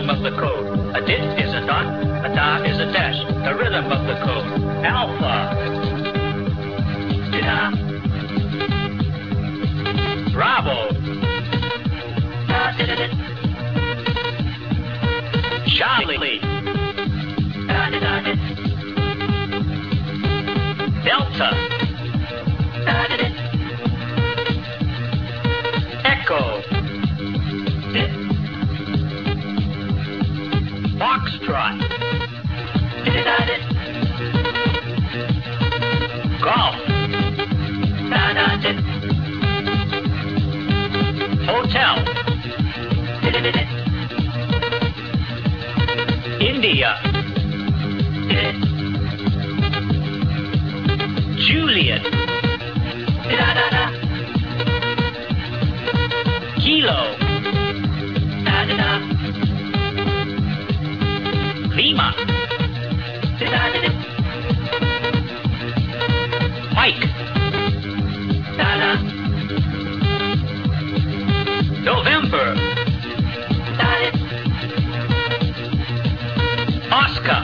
rhythm of the code. A dit is a dot, a da is a dash. The rhythm of the code. Alpha. Da. Bravo. Da, da, da, da. Charlie. Da, da, da, da. Delta. Da, da, da. Echo. Foxtrot. Golf. Hotel. India. Juliet. Kilo. Lima. Mike. November. Oscar.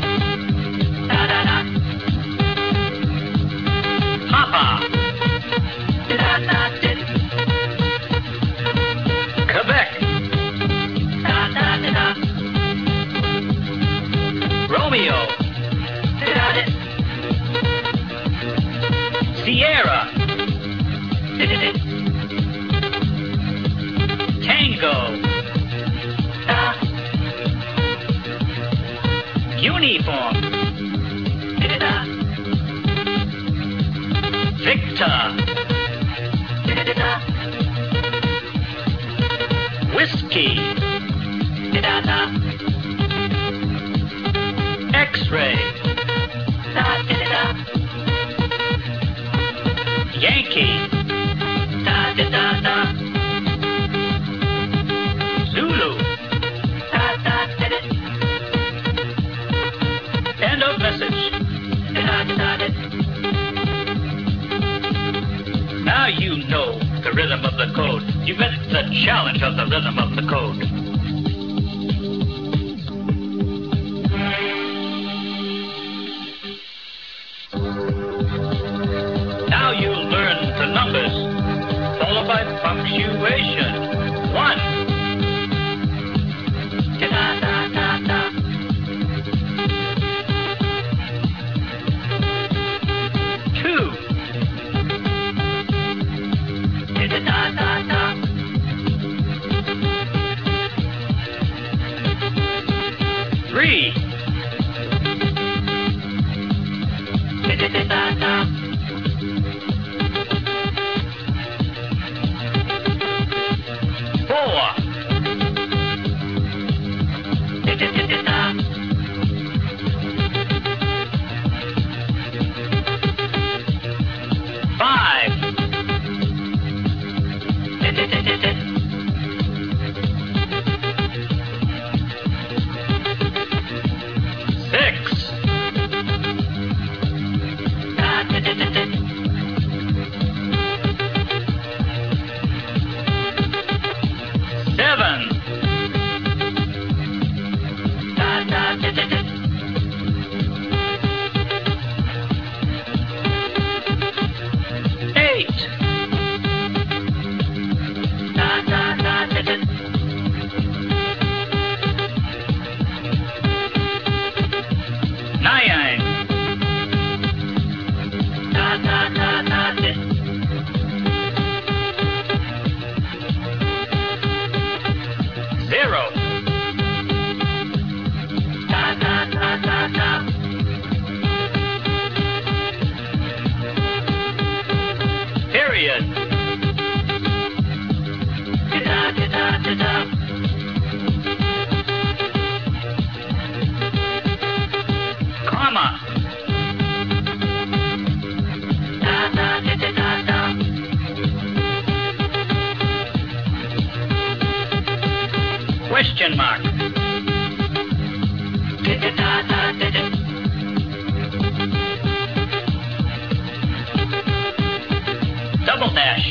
Papa. Quebec. Romeo. Sierra. Tango. Uniform. Victor. Whiskey. X-ray. Yankee. Zulu. End of message. Now you know the rhythm of the code. You met the challenge of the rhythm of the code. Now you learn the numbers, followed by punctuation. 1. 2. 3. 4. 5. 6. 7. 8. 9. 0. Period. Comma. Question mark. Double dash.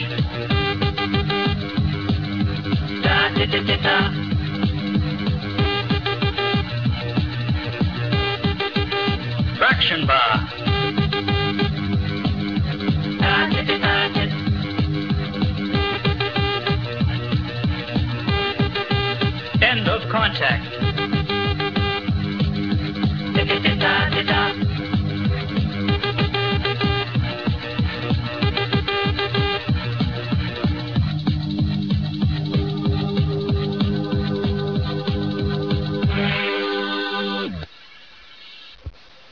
action bar. End of contact.